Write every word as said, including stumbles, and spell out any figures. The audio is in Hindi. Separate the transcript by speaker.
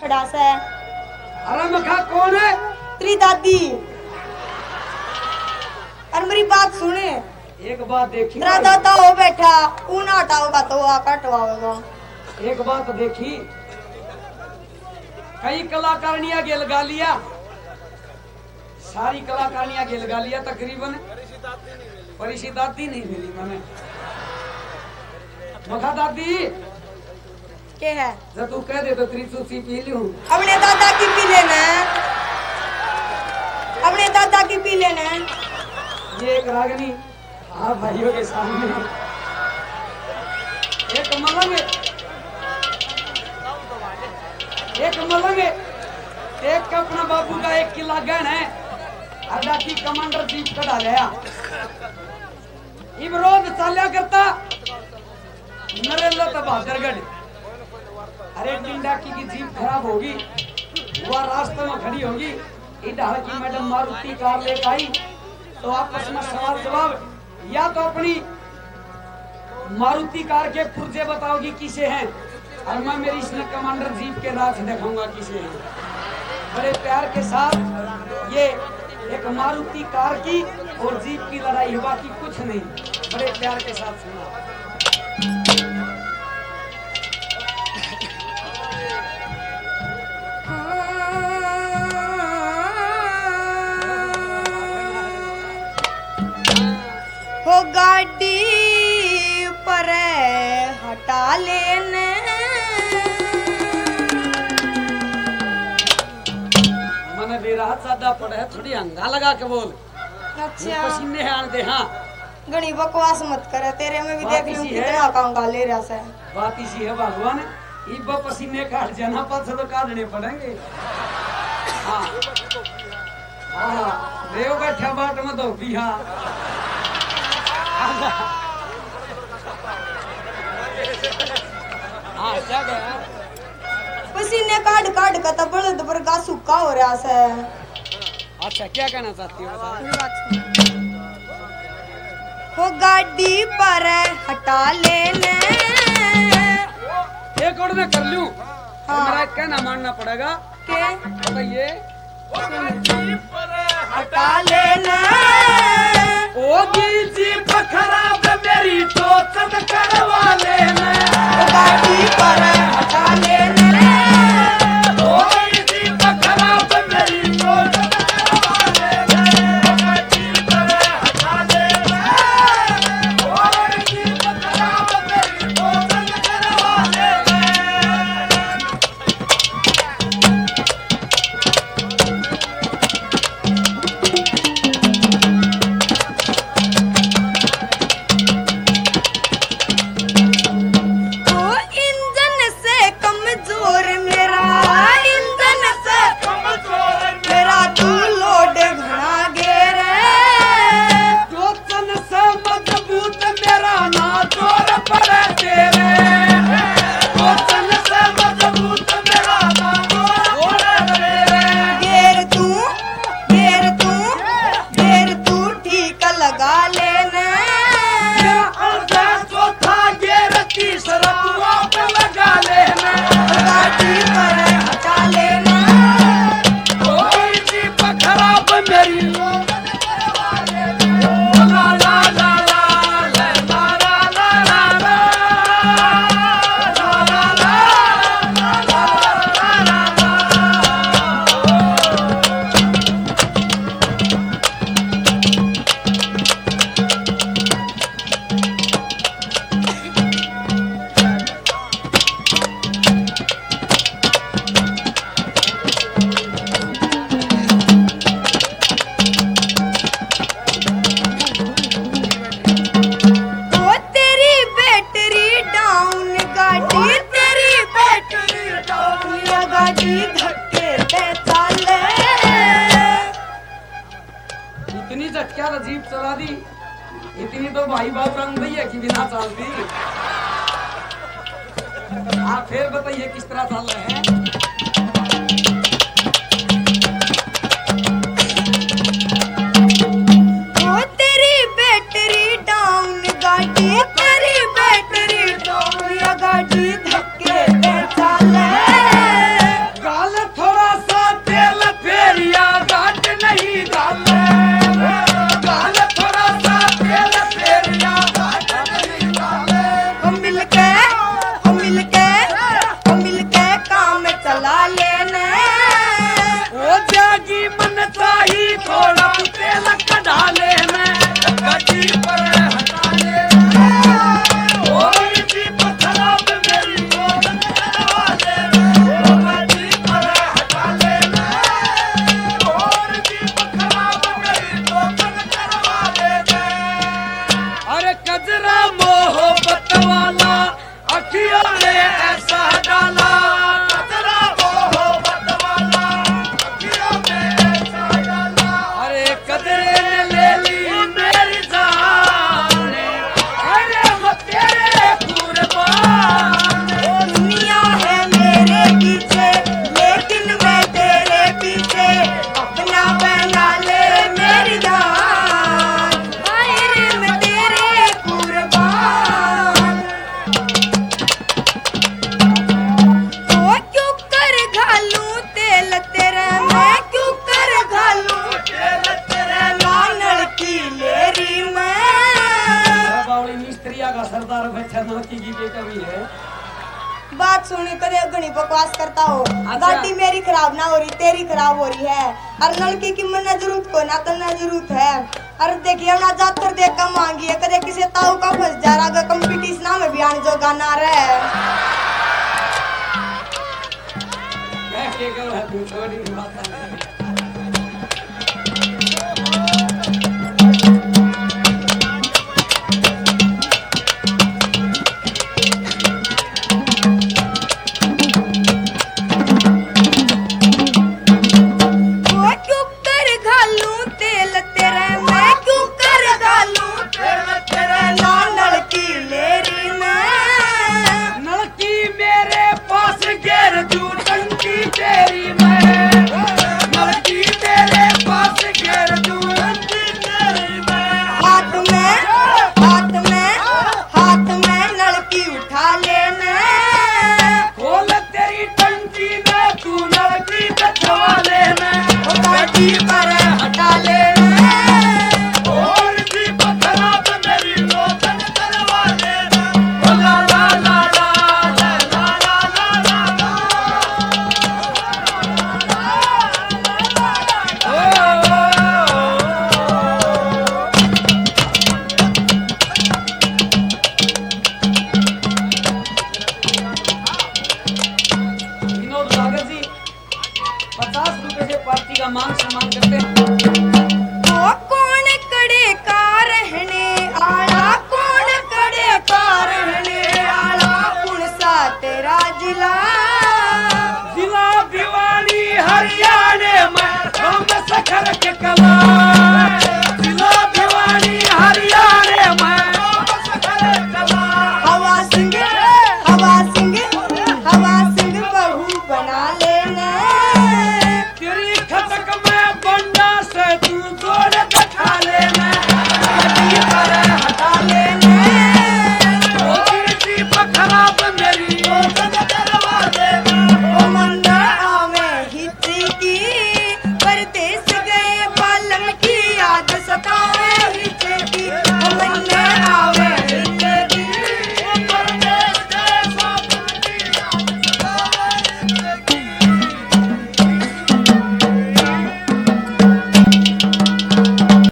Speaker 1: पड़ा से।
Speaker 2: अरे मखा कौन है?
Speaker 1: तेरी दादी। और मेरी बात सुने,
Speaker 2: एक बात देखी,
Speaker 1: तेरा दादा हो बैठा, ऊन हटाओगा तो आ कटवाओगा।
Speaker 2: एक बात देखी, कई कलाकारियां गेल गा लिया, सारी कलाकारियां गेल गा लिया तकरीबन, परिशी दादी नहीं मिली मैंने। मखा दादी
Speaker 1: क्या है?
Speaker 2: जब तू कह दे तो तेरी सूची पी लूं।
Speaker 1: अपने दादा की पी लेना, अपने दादा की पी लेना।
Speaker 2: ये एक रागनी, हाँ भाइयों के सामने एक मलंग, एक मलंग, एक अपना बाबू का एक किला गहन है, अड्डा की कमांडर जीप कटा गया। इमरोज चाल्या करता नरेंद्र तो बहादुरगढ़। अरे टिंडा की, की जीप खराब होगी, वह रास्ते में खड़ी होगी, इधर की मैडम मारुति कार लेकर आई, तो आपस में सवाल जवाब, या तो अपनी मारुति कार के पुर्जे बताओगी किसे हैं, और मैं मेरी इसने कमांडर जीप के राज दिखाऊंगा किसे हैं। बड़े प्यार के साथ ये एक मारुति कार की और जीप की लड़ाई हुआ कि कुछ नहीं, बड़े प्यार के साथ सुना।
Speaker 1: हो गाड़ी पर हटा लेने,
Speaker 2: मैंने बेरा ज्यादा पड़ा, थोड़ी हंगा लगा के बोल।
Speaker 1: अच्छा
Speaker 2: पसीने हैं आने दे। हाँ
Speaker 1: घनी बकवास मत करे, तेरे में भी
Speaker 2: बात
Speaker 1: देख लूं
Speaker 2: इसी है।
Speaker 1: कितना कांगा ले रहा से।
Speaker 2: बात इसी है भगवान, इब पसीने काट जाना पास तो काटने पड़ेंगे। हाँ हाँ देव बैठा बाट में तो भी। हाँ हाँ क्या गया?
Speaker 1: पसीने काट काट का तो बड़द पर का सूखा हो रहा से।
Speaker 2: अच्छा क्या कहना चाहती हो बता।
Speaker 1: मेरी बात सुन। हो गाड़ी पर हटा लेने,
Speaker 2: एक और मैं कर लूं,
Speaker 1: हाँ।
Speaker 2: मेरा एक कहना मानना पड़ेगा।
Speaker 1: के
Speaker 2: बताइए,
Speaker 1: हटा लेना,
Speaker 2: ओगी जीप खराब मेरी तो चद करवा लेना।
Speaker 1: हो गाड़ी पर हटा लेना,
Speaker 2: ओगी जीप खराब मेरी तो चद करवा लेना। जीप पर हटा लेना, ओगी जीप खराब मेरी तो चद करवा लेना।
Speaker 1: हो इंजन से कमजोर मेरा, इंजन से
Speaker 2: कमजोर
Speaker 1: मेरा तू लोड घना गेरे,
Speaker 2: दोस्तन से मजबूत मेरा ना जोर पड़े तेरे। दोस्तन से मजबूत मेरा ना जोर पड़े तेरे।
Speaker 1: गेर तू गेर तू गेर तू ठीक लगा लेना,
Speaker 2: मेरा अर्धा चौथा गेर तीसरा तू आप लगा लेना।
Speaker 1: गाड़ी पर हटा लेना,
Speaker 2: कोई जीप खराब मेरी ला ला ला ला ला ला ला ला ला ला ला ला ला ला
Speaker 1: हो तेरी बैटरी डाउन गाड़ी, तेरी बैटरी डाउन, ये गाड़ी धक्के पे चले,
Speaker 2: इतनी झटका जीप चला दी, इतनी तो भाई बाप रंग भैया की बिना चलती। आप फिर बताइए किस तरह चल रहे हैं।
Speaker 1: हो तेरी बैटरी डाउन गाड़ी, तेरी बैटरी डाउन, ये गाड़ी धक्के पे चले,
Speaker 2: गाल
Speaker 1: चला लेने
Speaker 2: ओ जागी मन चाही थोड़ा तेल कढ़ा लेने गड्डी पर हटा लेने ओ जीप खराब मेरी रोशन करवा लेने ओ गड्डी पर हटा लेने और जीप खराब मेरी रोशन करवा लेने अरे कजरा मोहब्बत वाला अखियों ने ऐसा डाला कजरा मोहब्बत वाला अखियों में ऐसा डाला अरे कदरे ने ले ली मेरी जान अरे वो तेरे कुर्बान
Speaker 1: दुनिया है मेरे पीछे लेकिन मैं तेरे पीछे अपना बना ले मेरी जान हाय रे मैं तेरे कुर्बान तो क्यों कर घालूं तेल तेरे मैं क्यों कर घालूं
Speaker 2: तेरे तेरे
Speaker 1: नानड़ की लेरी मैं
Speaker 2: बावली मिस्त्रिया का सरदार बैठा नौकी की बेटा भी है
Speaker 1: बात सुनी करे घनी बकवास करता हो
Speaker 2: अच्छा।
Speaker 1: गाड़ी मेरी खराब ना हो रही तेरी खराब हो रही है और नलकी की मन जरूरत को ना तो ना जरूरत है अरे देखिए ना जातर देख का मांगी है कदे किसी ताऊ का फंस जा रहा कंपटीशन में भी आने जो गाना रहे
Speaker 2: मैं के कर है तू छोड़ी बात है
Speaker 1: वो क्यों कर घालूं तेल तेरे मैं क्यों कर घालूं
Speaker 2: तेरे तेरे
Speaker 1: नानड़ की लेरी में
Speaker 2: नलकी मेरे पास घेर तू टंकी तेरी मैं नलकी मेरे पास घेर तू टंकी तेरी मैं
Speaker 1: हाथ में हाथ में हाथ में नलकी उठा लेने
Speaker 2: खोल तेरी टंकी में तू नलकी बिछवा लेना
Speaker 1: ओ गाड़ी पर हटा लेने
Speaker 2: और जीप खराब मेरी रोशन करवा लेना ओ ला ला ला ला ला ला ला ला ला विनोद सागर जी पचास रुपए से पार्टी का मान सम्मान करते हैं
Speaker 1: वो कौन कड़े का रहने आला कौन कड़े का रहने आला कौन सा तेरा जिला
Speaker 2: जिला भिवानी हरियाणा में हम सखर के कला